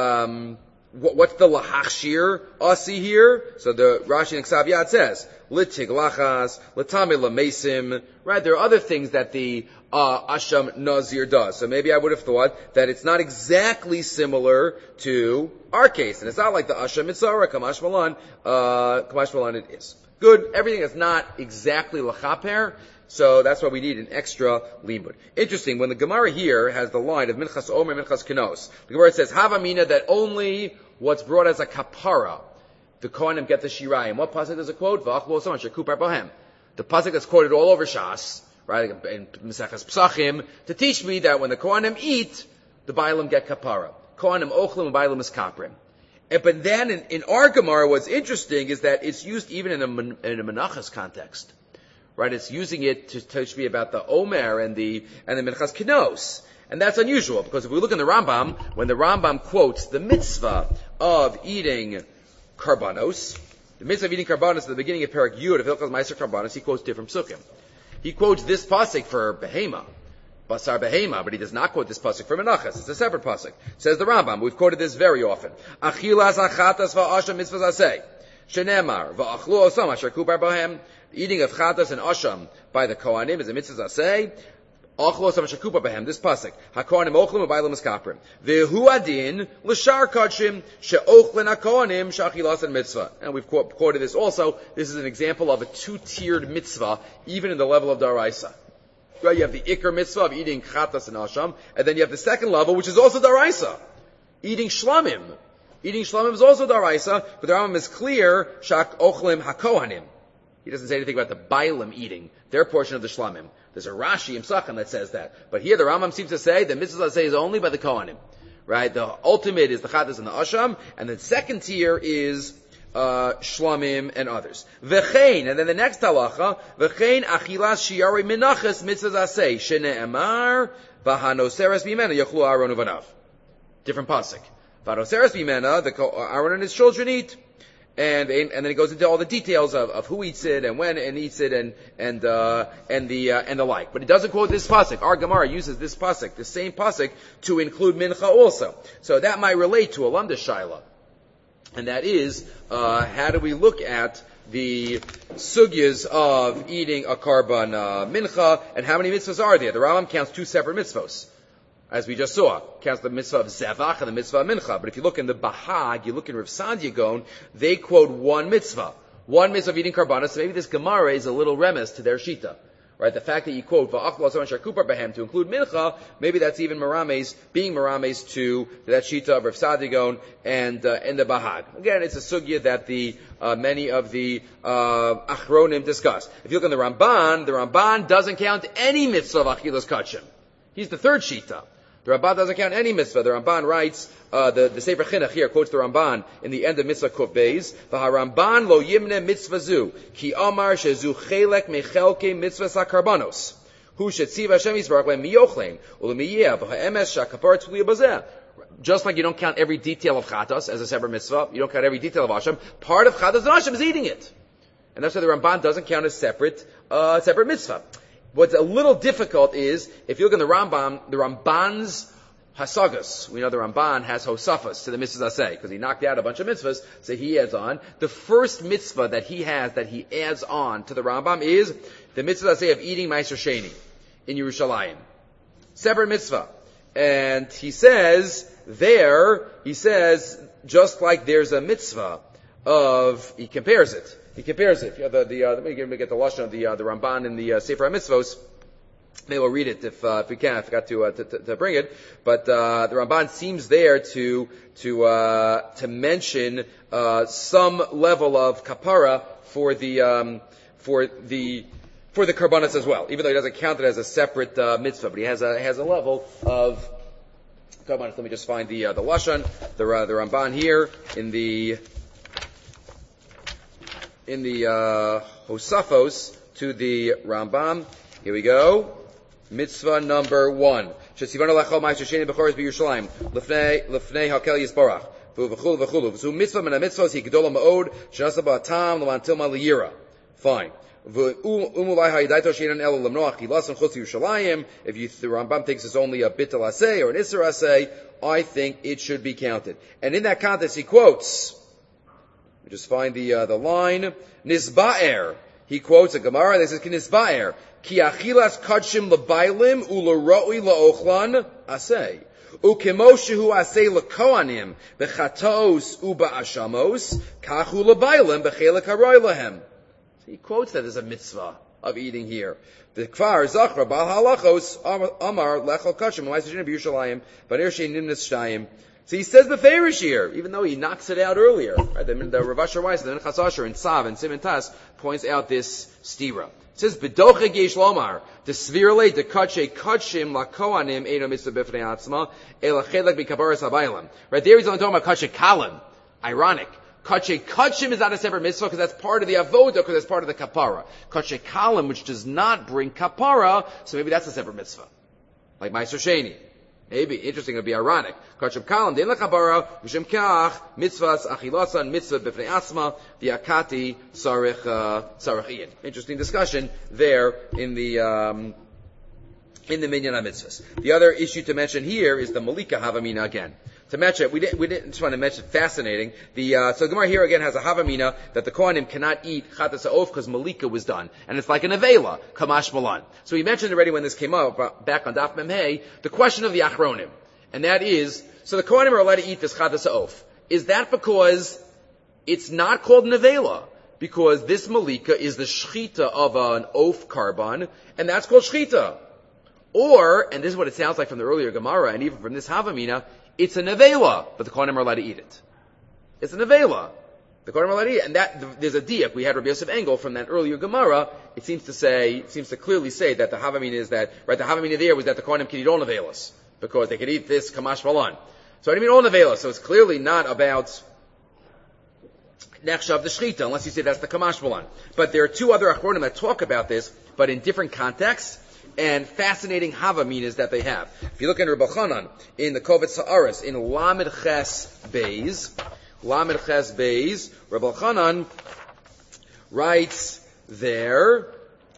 [SPEAKER 1] Lahachshir Asi here? So the Rashi and Ksav Yad says, Litig Lachas, Litame Lamesim. Right, there are other things that the Asham Nazir does. So maybe I would have thought that it's not exactly similar to our case. And it's not like the Asham Mitzvah, Kamash Malan it is. Good, everything is not exactly Lachaper, so that's why we need an extra limud. Interesting, when the Gemara here has the line of Minchas Omer, Minchas Kenos, the Gemara says, Havamina, that only what's brought as a kapara, the Kohanim get the Shirayim. What pasuk does it quote? V'achlo soman shekupar bohem. The pasuk that's quoted all over Shas, right, in Mesechas Psachim, to teach me that when the Kohanim eat, the Bailam get kapara. Kohanim ochlim and Bailam is kaprim. But then in our Gemara, what's interesting is that it's used even in a Menachas context. Right? It's using it to teach me about the Omer and the Minchas Kenos. And that's unusual, because if we look in the Rambam, when the Rambam quotes the mitzvah of eating karbanos, the mitzvah of eating karbanos at the beginning of Perek Yud of Hilchos Meiser Karbanos, he quotes different psukim. He quotes this pasuk for Behema, Basar Behema, but he does not quote this pasuk for Menachas. It's a separate pasuk. Says the Rambam. We've quoted this very often. Achilas achatas va'asham mitzvahs aseh. Shenemar va'achlu osam asher kupar bohem. Eating of chatas and asham by the Kohanim is a mitzvahs aseh. Achlu osam asher kupar bohem. This pasuk. HaKohanim ochlim v'baylam eskaprim. Ve'hu adin l'shar kodshim she'ochlin HaKohanim she'achilas and mitzvah. And we've quoted this also. This is an example of a two-tiered mitzvah, even in the level of Daraisa. Right, you have the Iker mitzvah of eating chatas and asham, and then you have the second level, which is also daraisa, eating shlamim. Eating shlamim is also daraisa, but the Rambam is clear, shak ochlim hakohanim. He doesn't say anything about the bailim eating, their portion of the shlamim. There's a Rashi in Psachim that says that. But here the Rambam seems to say the mitzvah is only by the kohanim. Right, the ultimate is the chatas and the asham, and the second tier is shlamim and others. V'chein, and then the next halacha, v'chein achilas shiari minachas mitzvahs aseh, shene'emar, v'hanoseres b'imena, yachlu Aaron uvanav. Different pasuk. V'hanoseres b'imena, Aaron and his children eat. And then it goes into all the details of who eats it and when and eats it and the like. But it doesn't quote this pasuk. Our Gemara uses this pasuk, the same pasuk, to include mincha also. So that might relate to a Lamda Shaila. And that is, how do we look at the sugyas of eating a karban mincha, and how many mitzvahs are there? The Rambam counts two separate mitzvahs, as we just saw. Counts the mitzvah of zevach and the mitzvah of mincha. But if you look in the Bahag, you look in Rav Sadia Gaon, they quote one mitzvah. One mitzvah of eating karbanos, so maybe this Gemara is a little remes to their shita. Right, the fact that you quote va'achlo soman shakupar behem to include mincha, maybe that's even being marames to that shita of Rav Sadia Gaon and the Bahag. Again, it's a sugya that many of the achronim discuss. If you look in the Ramban doesn't count any mitzvah of achilas kachim. He's the third shita. The Ramban doesn't count any mitzvah. The Ramban writes, the Sefer Chinuch here quotes the Ramban in the end of Mitzvah Kuf Beis, V'haramban lo yimne mitzvah zu, ki amar shezu chelek mechelke mitzvah sakarbanos. Hu shetziv Hashem yisbarach lem miyochlem, ulemiyeh, v'ha'emes shakapar tzliya bazeh. Just like you don't count every detail of chatas as a separate mitzvah, you don't count every detail of asham, part of chatas and asham is eating it. And that's why the Ramban doesn't count as separate mitzvah. What's a little difficult is, if you look in the Ramban's Hasagas, we know the Ramban has Hosafas to the mitzvahs aseh, because he knocked out a bunch of mitzvahs, so he adds on. The first mitzvah that he adds on to the Rambam is the mitzvah aseh of eating Meiser Sheni in Yerushalayim. Separate mitzvah. And he says, just like there's a mitzvah he compares it. You have let me get the lashon of the Ramban in the Sefer HaMitzvos. Maybe we'll read it if we can. I forgot to bring it, but the Ramban seems there to mention some level of kapara for the for the karbanos as well, even though he doesn't count it as a separate mitzvah, but he has a level of karbanos. Let me just find the lashon, the Ramban here in the Hosafos to the Rambam. Here we go. Mitzvah number 1. Shesivanu lachol ma'aser sheni b'choros b'Yerushalayim lefnei hakel yisborach v'chulu v'chulu. V'zu mitzvah min ha-mitzvahs hi gedola ma'od shenasa ba'atam l'man tilma l'yira. Fine. If the Rambam thinks it's only a bitul asay or an isser asay, I think it should be counted. And in that context, he quotes. We just find the line nisba'er. He quotes a Gemara that says nisba'er ki achilas kadshim lebailim uleroi laochlan asay ukemo shehu asay lekohanim bechatos uba'ashamos kachu lebailim bechelek haroi lahem. He quotes that as a mitzvah of eating here. The Kfar Zachra Bal Halachos Amar Lechol Kachim Ma'aseh B'Yerushalayim Banir Shein Nimnas Shtayim. So he says the Farish here, even though he knocks it out earlier. Right? The Rav Asher Weiss, the Minchas Asher, and Sav and Simon Tas points out this stira. It says B'Doche Geish Lomar the Svirle the Kache Kachim LaKohanim Eino Mitzvah B'Fnei Atzma Ela Chelek B'Kabaras Habaylim. Right there, he's only talking about Kache Kalim. Ironic. Kachim is not a separate mitzvah because that's part of the avoda, because that's part of the kapara. Kache kalim, which does not bring kapara, so maybe that's a separate mitzvah. Like Ma'aser Sheni. Maybe. Interesting, it would be ironic. Kachim kalim, dein lekapara, v'shem kach, mitzvahs, achilasan, mitzvah, b'fnei asma, the akati, sarich iyin. Interesting discussion there in the minyan ha-mitzvahs. The other issue to mention here is the malika havamina again. To mention it, we didn't just want to mention, fascinating. So Gemara here again has a havamina that the Kohanim cannot eat chatas ha'of because malika was done. And it's like an avela, kamash malan. So we mentioned already when this came up, back on Daf Mem Hey, the question of the achronim. And that is, so the Kohanim are allowed to eat this chatas ha'of. Is that because it's not called an avela? Because this malika is the shchita of an oaf karban, and that's called shchita. Or, and this is what it sounds like from the earlier Gemara, and even from this havamina, it's a nevela, but the Kohanim are allowed to eat it. It's a nevela. The Kohanim are allowed to eat it. And that, there's a diak. We had Rabbi Yosef Engel from that earlier Gemara. It seems to clearly say that the havamina is that, right, the havamina there was that the Kohanim can eat all nevelas. Because they could eat this kamash malan. So I mean all nevelas. So it's clearly not about nechshav the shchita, unless you say that's the kamash malan. But there are two other achronim that talk about this, but in different contexts. And fascinating havaminas that they have. If you look in Rabbi Chanan, in the Kovetz Haaretz, in Lamed Ches Beis, Rabbi Chanan writes there,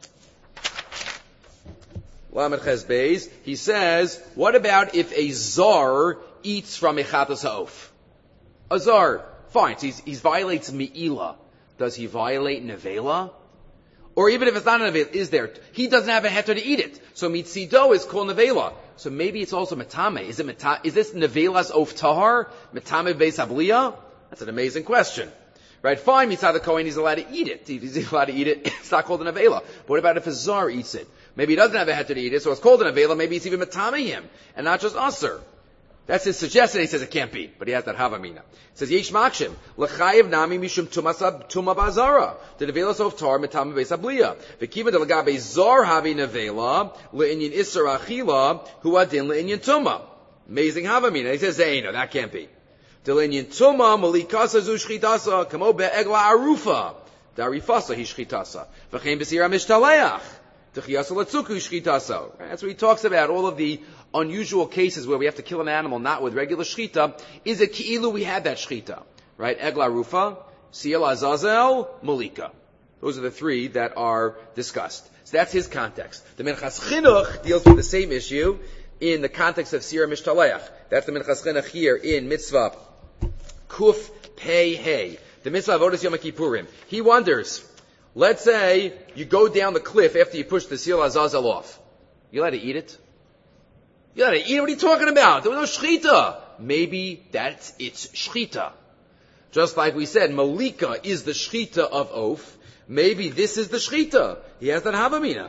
[SPEAKER 1] Lamed Ches Beis, he says, what about if a zar eats from a chatas ha'of? A zar, fine, so he violates mi'ila. Does he violate nevela? Or even if it's not an avela, is there? He doesn't have a heter to eat it. So mitzido is called nevela. So maybe it's also metame. Is this nevelas of tahar? Metame beis habliya? That's an amazing question. Right? Fine, mitzad the kohen, he's allowed to eat it. If he's allowed to eat it, it's not called an avela. But what about if a zar eats it? Maybe he doesn't have a heter to eat it, so it's called an avela. Maybe it's even metame him, and not just aser. That's his suggestion. He says it can't be, but he has that havamina. He says yesh makshim lechayev nami mishum tuma bazara. The nevelas of tar metam beis habliya. V'kiva de legabe zar havi nevela le'inyan isser achila hu adin le'inyan tuma. Amazing havamina. He says zeina, that can't be. De le'inyan tuma malikasa zu shchitasa kamo be'egla arufa darifasa hi shchitasa v'chein b'sira mishtaleach t'chiyasa letzuku shchitasa. That's what he talks about. All of the unusual cases where we have to kill an animal not with regular shchita, is it ki'ilu we had that shchita, right? Egla rufa, siel azazel, malika. Those are the three that are discussed. So that's his context. The Minchas Chinuch deals with the same issue in the context of Sira Mishtaleach. That's the Minchas Chinuch here in Mitzvah Kuf Pei Hey, the Mitzvah Avodas Yom Kippurim. He wonders, let's say you go down the cliff after you push the siel azazel off. You allowed to eat it? You gotta eat it. What are you talking about? There was no shchita. Maybe that's its shchita. Just like we said, malika is the shchita of oaf. Maybe this is the shchita. He has that havamina.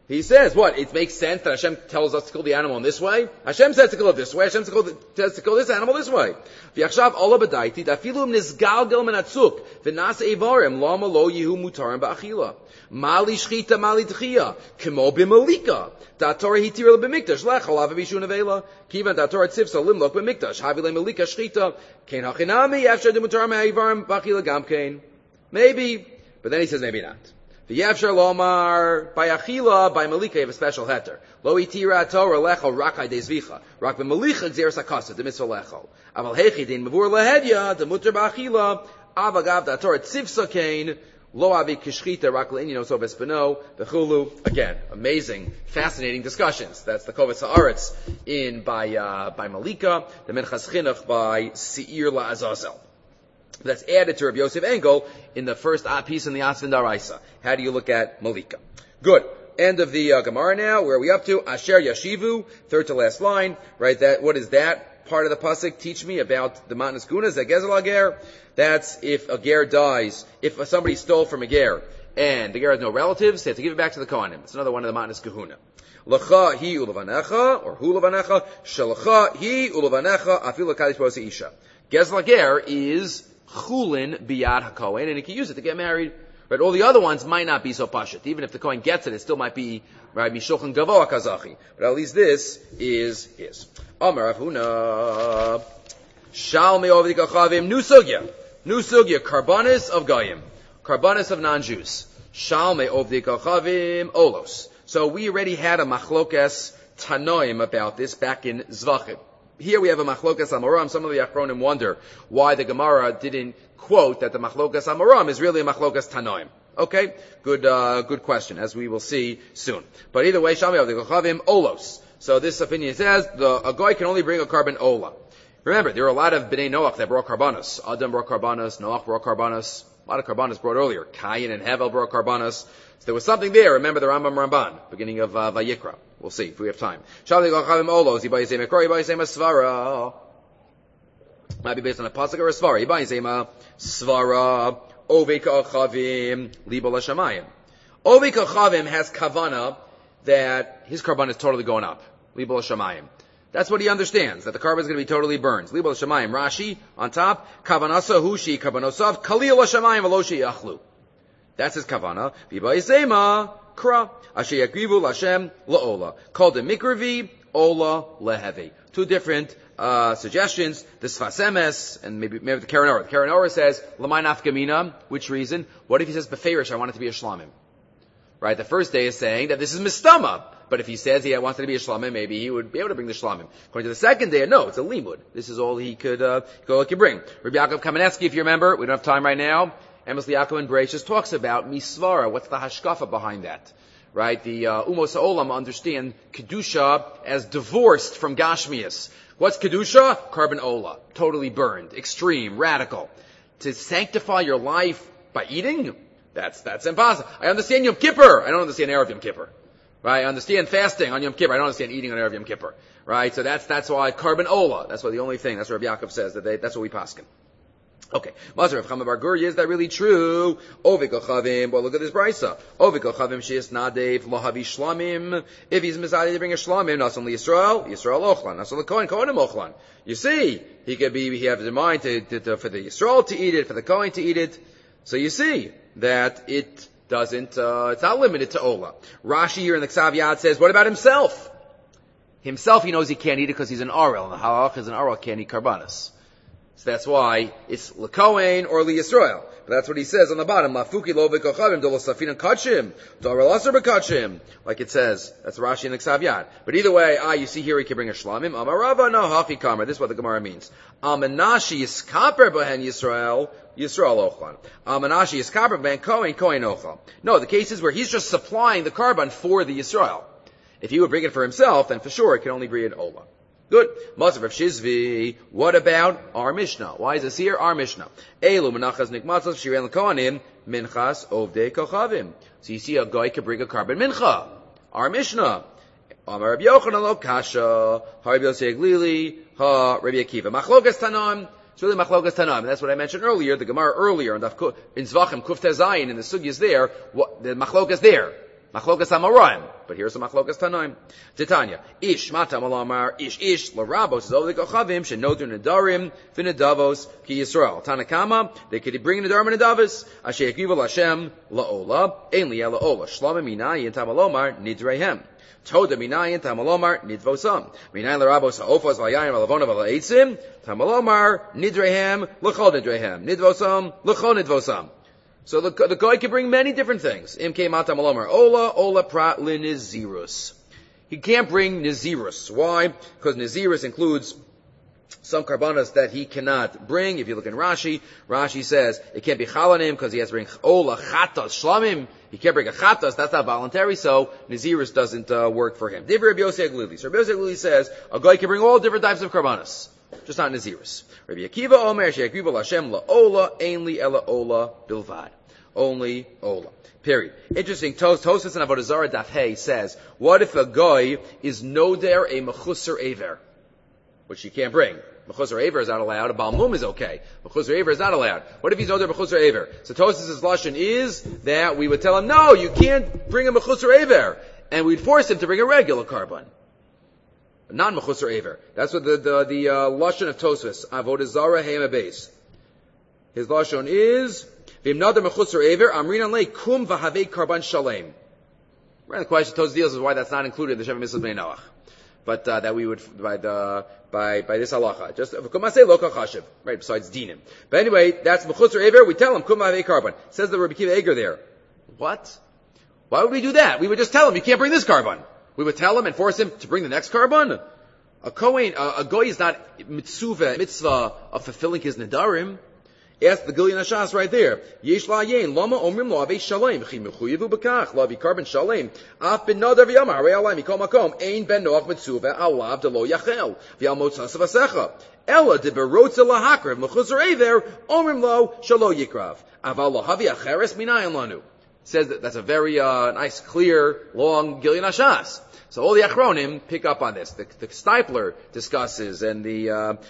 [SPEAKER 1] He says, what? It makes sense that Hashem tells us to kill the animal in this way? Hashem says to kill it this way. Hashem says to kill this animal this way. V'yachshav ola b'daiti, dafilu nizgalgal menatzuk, v'nasa evarim, lama lo yehu mutarim ba'achila. Mali shchita, mali tchia, kimo b'malika. Datorah hitira b'mikdash, lechol ava b'ishun avela. Kivan datorah tzivsa limlok b'mikdash, havile malika shchita, kein hachinami, after the mutarim ha'evarim ba'achila gamkein. Maybe, but then he says maybe not. V'yavshar lomar, by achila, by malika, you have a special heter. Lo itira torah lechol rakai dezvicha. Rak b'malicha gzeres hakasa, the mitzvah lechol. Aval hechi din mavur lehedya, the mutter ba'achila, avagav da torah tzivsa kain, lo avi kishchita, rak le'inyin oso vespeno, v'chulu. Again, amazing, fascinating discussions. That's the Kovetz Haaretz by malika, the Minchas Chinuch by Seir la'azazel. That's added to Rabbi Yosef Engel in the first piece in the Atzvin Daraisa. How do you look at Malika? Good. End of the Gemara now. Where are we up to? Asher Yashivu, third to last line. Right. What is that part of the pasuk? Teach me about the Matnas Gunas, that Gezel Ager. That's if a ger dies, if somebody stole from a ger, and the ger has no relatives, they have to give it back to the Kohanim. It's another one of the Matnas Kahuna. L'cha hi ulavanecha, or hu lavanecha, shalacha hi ulavanecha, afilu kaddish posi isha. Gezel Ager is chulin biyad hakohen, and he can use it to get married. Right? All the other ones might not be so pashut. Even if the kohen gets it, it still might be right mishulchan gavoa kazachi. But at least this is his. Amar Rav Huna shal me'ovdi kachavim new sugya, karbanis of goyim, karbanis of non-Jews. Shal me'ovdi kachavim olos. So we already had a machlokas tanoim about this back in Zvachim. Here we have a machlokas amoram. Some of the achronim wonder why the Gemara didn't quote that the machlokas amoram is really a machlokas tanoim. Okay, good question, as we will see soon. But either way, shami of the kochavim olos. So this opinion says a goy can only bring a carbon ola. Remember, there are a lot of bnei Noach that brought karbanos. Adam brought karbanos. Noach brought karbanos. A lot of karbanos brought earlier. Cain and Hevel brought karbanos. So there was something there. Remember the Rambam Ramban, beginning of Vayikra. We'll see if we have time. Might be based on a pasuk or a svara. Svara ovei ka'achavim libo l'shamayim. Ovei ka'achavim has kavana that his carbon is totally going up. Libo l'shamayim. That's what he understands, that the carbon is going to be totally burned. Libo l'shamayim. Rashi on top. Kavanasa hushi kavanosav kalil l'shamayim v'lo yachlu. That's his kavana. Viba yisema kra. Asher yakrivu l'Hashem la'ola. Called the mikrivi ola lehevi. Two different suggestions. The Sfas Emes and maybe the Karen Orah. The Karen Orah says l'may nafkamina. Which reason? What if he says beferish? I want it to be a shlamim. Right. The first day is saying that this is mistama. But if he says he wants it to be a shlamim, maybe he would be able to bring the shlamim. According to the second day, no, it's a limud. This is all he could bring. Rabbi Yaakov Kamenetsky, if you remember, we don't have time right now. Amos Liakov and Bereshis talks about misvara. What's the hashkafa behind that? Right? The Umos HaOlam understand Kedusha as divorced from Gashmias. What's Kedusha? Carbon Ola. Totally burned. Extreme. Radical. To sanctify your life by eating? That's impossible. I understand Yom Kippur. I don't understand Erev Yom Kippur. Right? I understand fasting on Yom Kippur. I don't understand eating on Erev Yom Kippur. Right? So that's why carbon Ola. That's why the only thing. That's what Rabbi Yaakov says. That's what we paskin. Okay. Mazar of Chama Bar Guri, is that really true? Ovik Ochavim, well look at this brisa. Ovik Ochavim sheis nadev lohavi shlamim. If he's mizadi to bring a shlamim, not only Yisrael ochlan, not only Kohen ochlan. You see, he has in mind for the Yisrael to eat it, for the Kohen to eat it. So you see that it doesn't, it's not limited to Ola. Rashi here in the Ksav Yad says, what about himself? Himself, he knows he can't eat it because he's an Arel, and the halach is an Arel can't eat karbanis. So that's why it's LeKohen or LeYisrael. But that's what he says on the bottom. Lafuki lo v'kochavim do l'safin kachim do aralasar b'kachim. Like it says. That's Rashi in the Ksav Yad. But either way, you see here he can bring a shlamim. Amarava no hachi kamer. This is what the Gemara means. Amanashi yiskaper b'hen Yisrael ochlan. Amanashi yiskaper b'hen Kohen ochlan. No, the cases where he's just supplying the carbon for the Yisrael. If he would bring it for himself, then for sure it can only be an Ola. Good. Masav of Shizvi. What about our Mishnah? Why is this here? Our Mishnah. Elu menachas nikmatzos shiren l'kohanim minchas ovdei kochavim. So you see a guy can bring a carbon mincha. Our Mishnah. Amar Rabbi Yochanan lo kasha. Ha Rabbi Yosei Glili. Ha Rabbi Akiva. Machlokas tanam. It's really machlokas tanam. That's what I mentioned earlier. The Gemara earlier in Zvachim Kuf Tezayin in the sugyas there. The machlokas there. Machlokas Amoraim. But here's some Machlokas Tanaim. Titania. Ish matam alamar. Ish larabos is over the kochavim shenodru nedarim v'nedavos ki Yisrael. Tanakama. They could bring nedarim and nedavos. Asher yakivu Hashem laola. Ein li laola. Shlama minayin tamalomar nidrehem. Toda minayin tamalomar nidvosam. Minayin larabos haofos v'ayayim v'lavona v'la'etzim. Tamalomar nidrehem l'chol nidrehem. Nidvosam l'chol nidvosam. So the guy can bring many different things. Imke matam alomar ola prat linizirus. He can't bring nizirus. Why? Because nizirus includes some karbanas that he cannot bring. If you look in Rashi says it can't be chalanim because he has to bring ola chatas shlamim. He can't bring a chatas. That's not voluntary. So nizirus doesn't work for him. Divrei Rabbi Yossi Aglili. So Rabbi Yossi Aglili says a guy can bring all different types of karbanas, just not nizirus. Rabbi Akiva Omer she'yakivu Hashem la'ola ein li ela ola bilvad. Only ola. Period. Interesting. Tosfos and Avodah Zarah Daf Hey says, what if a guy is noder a mechusar aver, which he can't bring? Mechusar aver is not allowed. A balmum is okay. Mechusar aver is not allowed. What if he's noder mechusar aver? So Tosfos' lashon is that we would tell him, no, you can't bring a mechusar aver, and we'd force him to bring a regular karban, non mechusar aver. That's what the lashon of Tosfos, Avodah Zarah Hey Mabes. His lashon is. Right, the question Tos deals is why that's not included in the Sheva Mitzvah Bnei Noach, but that we would by this halacha just right besides dinim. But anyway, that's mechutzer aver. We tell him kum havei karban. Says the Rabbi Kiva Eger there. What? Why would we do that? We would just tell him you can't bring this karban. We would tell him and force him to bring the next karban. A kohen, a goy is not mitzvah of fulfilling his nedarim. Ask the Gilyon Hashas right there. Yesh la'ayin, lama omrim lo avei shalem, v'chi mechuyevu b'kach, lo avi karban shalem, af ben nadav v'yama, harei alayim, mikol makom, ein ben noach mitzuvah, alav de lo yachel, v'yal motzas v'asecha. Ela de berotze lahakrev, mechuzar aver, omrim lo, shalo yikrav. Aval lo havi acheres minayin lanu. Says that that's a very, nice, clear, long Gilyon Hashas. So all the Achronim pick up on this. The Stipler discusses, and the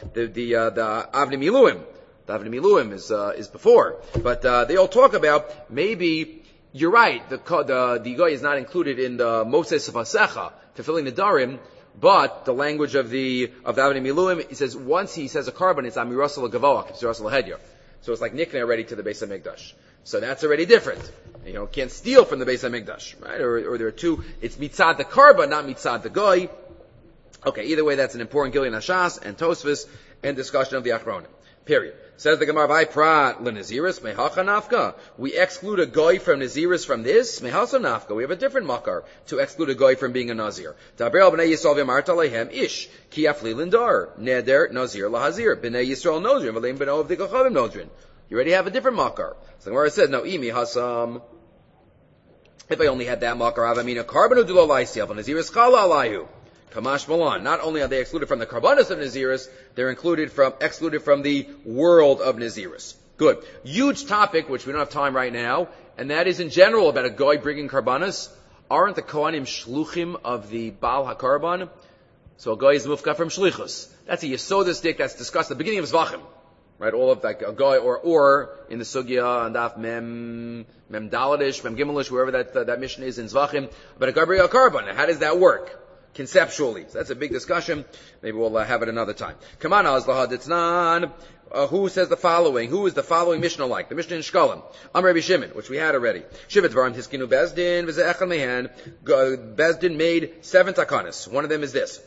[SPEAKER 1] Avnei Miluim. The Avnei Miluim is before, but they all talk about maybe you're right. The guy is not included in the Moses Vasecha fulfilling the Darim, but the language of the Avnei Miluim, he says once he says a carbon, it's Amirasal Gavoach, it's Amirasal Hedya. So it's like Nikneh already to the Beis Hamikdash. So that's already different. Can't steal from the Beis Hamikdash, right? Or there are two. It's mitzad the carbon, not mitzad the guy. Okay, either way, that's an important Gilyon Hashas and Tosfos and discussion of the Achronim. Period. Says the Gemara, "Vai prat lenaziris mehacha nafka." We exclude a goy from naziris from this mehasa nafka. We have a different makar to exclude a goy from being a nazir. Daber al bnei Yisrael v'amarta lehem ish ki afli lindar neder nazir lahazir bnei Yisrael nozrin v'leim b'no of the kochavim nozrin. You already have a different makar. So the Gemara says, "No imi hasam." If I only had that makar, avamina karbanu dulo laisiel v'naziris chala alayu. Kamash Malan. Not only are they excluded from the karbanos of Naziris, they're excluded from the world of Naziris. Good. Huge topic, which we don't have time right now, and that is in general about a guy bringing karbanos. Aren't the Kohanim shluchim of the Baal HaKarban? So a guy is mufka from shlichus. That's a Yesoda stick that's discussed at the beginning of Zvachim. Right, all of like a guy, or in the Sugya and Daf Mem Daladish, Mem Gimelish, wherever that mission is in Zvachim, but a guy bringing a karban. How does that work? Conceptually. So that's a big discussion. Maybe we'll have it another time. Come on, Azlahaditznan. Who says the following? Who is the following Mishnah like? The Mishnah in Shkolim. Amr Rabbi Shimon, which we had already. Shivat Varam Hiskinu Bezdin, V'ze'echad Mehan. Bezdin made 7 takanas. One of them is this.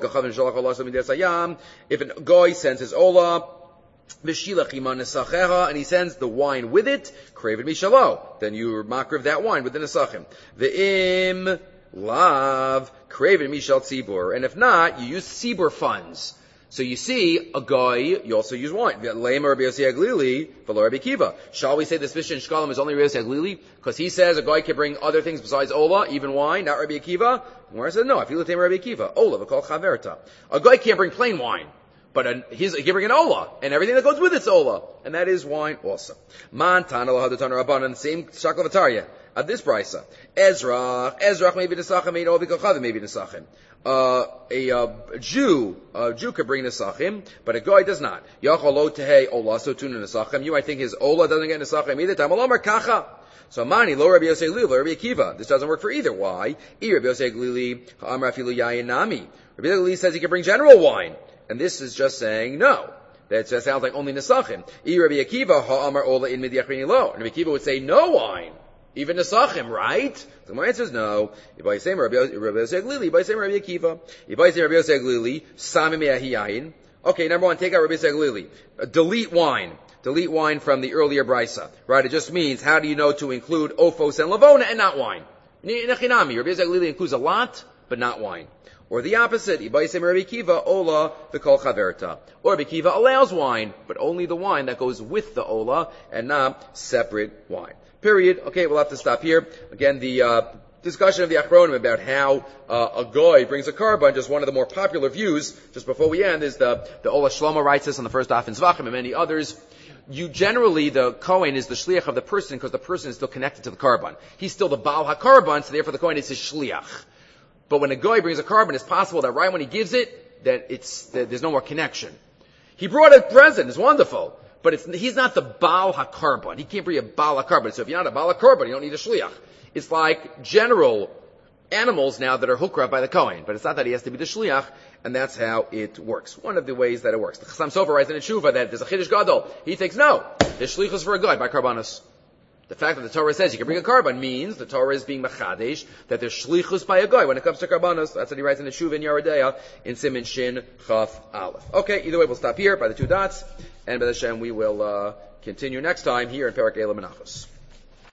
[SPEAKER 1] If a guy sends his olah, and he sends the wine with it, Kraven Mishalo. Then you makriv that wine with the nesachim. Ve'im Lav, Kraven Mishal Tzibur. And if not, you use Tzibur funds. So you see, a guy, you also use wine. Lema Rabbi Yossi Aglili, V'lo Rabbi Kiva. Shall we say this Mishnah in Shkolim is only Rabbi Yossi Aglili? Because he says a guy can bring other things besides Ola, even wine, not Rabbi Akiva? Where I said, no, if you let Rabbi Akiva, Ola, we call Chaverta. A guy can't bring plain wine. But he can bring an Ola, and everything that goes with it's Ola. And that is wine also. Man, Tana, Lahadatan, Rabbanan, same Shaklavatariya. this brisa. Ezra maybe nesachim, maybe all v'kochavim maybe nesachim. A Jew could bring nesachim, but a guy does not. Yachol lo tehei ola so tuna nesachim. You, I think his ola doesn't get nesachim either. Tamalomar kacha. So mani lo Rabbi Yosei Glili, lo Rabbi Akiva. This doesn't work for either. Why? Rabbi Yosei Glili ha'amar afilu yayin nami. Rabbi Yosei Glili says he can bring general wine, and this is just saying no. That just sounds like only nesachim. Rabbi Akiva ha'amar ola in midyachrini lo. And Rabbi Akiva would say no wine. Even nesachim, right? So my answer is no. If I say Rabbi Yosei Glili, if I say Rabbi Akiva, if I say Rabbi Yosei Glili, sami me'ahi yayin. Okay, number one, take out Rabbi Yosei Glili. Delete wine. Delete wine from the earlier brisa. Right? It just means, how do you know to include ophos and lavona and not wine? Nechinami. Rabbi Yosei Glili includes a lot, but not wine. Or the opposite. Ibaisem Rabbi Akiva, ola v'kol chaverta. Or Rabbi Akiva allows wine, but only the wine that goes with the ola and not separate wine. Period. Okay, we'll have to stop here. Again, the discussion of the Achronim about how a goy brings a carbon, just one of the more popular views, just before we end, is the Ola Shlomo writes this on the first daf in Zvachim and many others. You generally, the Kohen is the shliach of the person because the person is still connected to the carbon. He's still the Baal HaKarban, so therefore the Kohen is his shliach. But when a goy brings a carbon, it's possible that right when he gives it, that there's no more connection. He brought a present, it's wonderful. But he's not the Baal HaKarban. He can't bring a Baal HaKarban. So if you're not a Baal HaKarban, you don't need a shliach. It's like general animals now that are hukra by the Kohen. But it's not that he has to be the shliach, and that's how it works. One of the ways that it works. The Chassam Sofer writes in a tshuva that there's a Chiddush Gadol. He thinks, no, there's shlichus for a guy by karbanos. The fact that the Torah says you can bring a carbon means the Torah is being machadesh, that there's shlichus by a guy when it comes to karbanos. That's what he writes in the tshuva in Yeridea in Siman Shin Chaf Aleph. Okay, either way, we'll stop here by the two dots, and by the Shem we will continue next time here in Perek Eila Menachos.